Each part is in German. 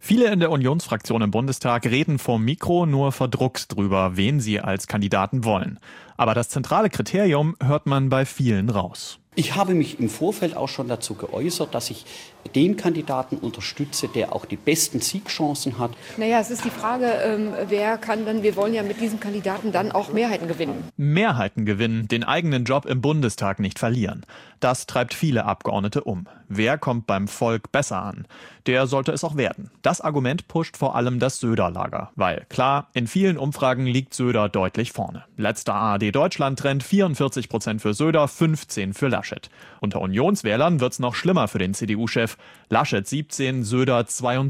Viele in der Unionsfraktion im Bundestag reden vor Mikro nur verdruckt drüber, wen sie als Kandidaten wollen. Aber das zentrale Kriterium hört man bei vielen raus. Ich habe mich im Vorfeld auch schon dazu geäußert, dass ich den Kandidaten unterstütze, der auch die besten Siegchancen hat. Naja, es ist die Frage, wer kann dann, wir wollen ja mit diesem Kandidaten dann auch Mehrheiten gewinnen. Mehrheiten gewinnen, den eigenen Job im Bundestag nicht verlieren. Das treibt viele Abgeordnete um. Wer kommt beim Volk besser an? Der sollte es auch werden. Das Argument pusht vor allem das Söder-Lager. Weil, klar, in vielen Umfragen liegt Söder deutlich vorne. Letzter ARD-Deutschland-Trend 44% für Söder, 15% für Laschet. Unter Unionswählern wird's noch schlimmer für den CDU-Chef. Laschet 17%, Söder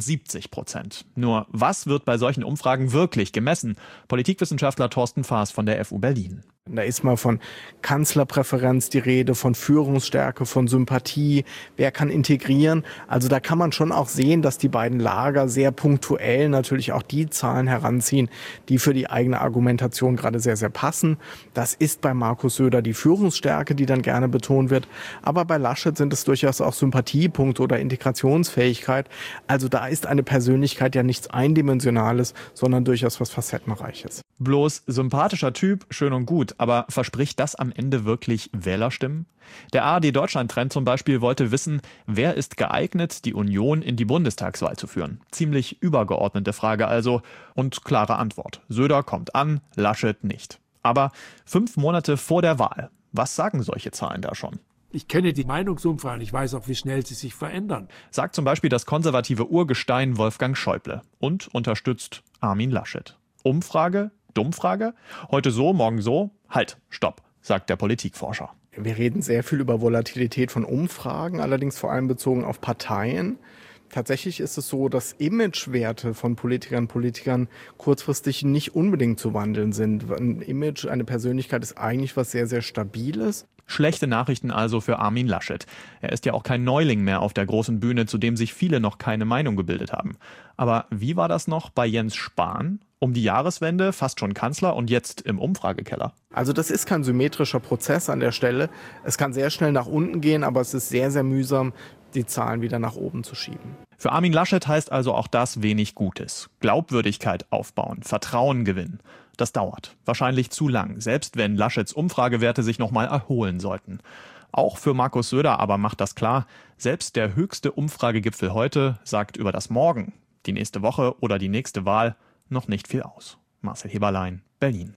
72%. Nur, was wird bei solchen Umfragen wirklich gemessen? Politikwissenschaftler Thorsten Faas von der FU Berlin. Da ist mal von Kanzlerpräferenz die Rede, von Führungsstärke, von Sympathie, wer kann integrieren. Also da kann man schon auch sehen, dass die beiden Lager sehr punktuell natürlich auch die Zahlen heranziehen, die für die eigene Argumentation gerade sehr, sehr passen. Das ist bei Markus Söder die Führungsstärke, die dann gerne betont wird. Aber bei Laschet sind es durchaus auch Sympathiepunkte oder Integrationsfähigkeit. Also da ist eine Persönlichkeit ja nichts Eindimensionales, sondern durchaus was Facettenreiches. Bloß sympathischer Typ, schön und gut. Aber verspricht das am Ende wirklich Wählerstimmen? Der ARD-Deutschland-Trend zum Beispiel wollte wissen, wer ist geeignet, die Union in die Bundestagswahl zu führen? Ziemlich übergeordnete Frage also und klare Antwort. Söder kommt an, Laschet nicht. Aber 5 Monate vor der Wahl, was sagen solche Zahlen da schon? Ich kenne die Meinungsumfragen, ich weiß auch, wie schnell sie sich verändern. Sagt zum Beispiel das konservative Urgestein Wolfgang Schäuble und unterstützt Armin Laschet. Umfrage? Dummfrage? Heute so, morgen so? Halt, stopp, sagt der Politikforscher. Wir reden sehr viel über Volatilität von Umfragen, allerdings vor allem bezogen auf Parteien. Tatsächlich ist es so, dass Imagewerte von Politikerinnen und Politikern kurzfristig nicht unbedingt zu wandeln sind. Ein Image, eine Persönlichkeit ist eigentlich was sehr, sehr Stabiles. Schlechte Nachrichten also für Armin Laschet. Er ist ja auch kein Neuling mehr auf der großen Bühne, zu dem sich viele noch keine Meinung gebildet haben. Aber wie war das noch bei Jens Spahn? Um die Jahreswende, fast schon Kanzler und jetzt im Umfragekeller. Also das ist kein symmetrischer Prozess an der Stelle. Es kann sehr schnell nach unten gehen, aber es ist sehr, sehr mühsam, die Zahlen wieder nach oben zu schieben. Für Armin Laschet heißt also auch das wenig Gutes. Glaubwürdigkeit aufbauen, Vertrauen gewinnen. Das dauert. Wahrscheinlich zu lang, selbst wenn Laschets Umfragewerte sich nochmal erholen sollten. Auch für Markus Söder aber macht das klar, selbst der höchste Umfragegipfel heute sagt über das Morgen, die nächste Woche oder die nächste Wahl noch nicht viel aus. Marcel Heberlein, Berlin.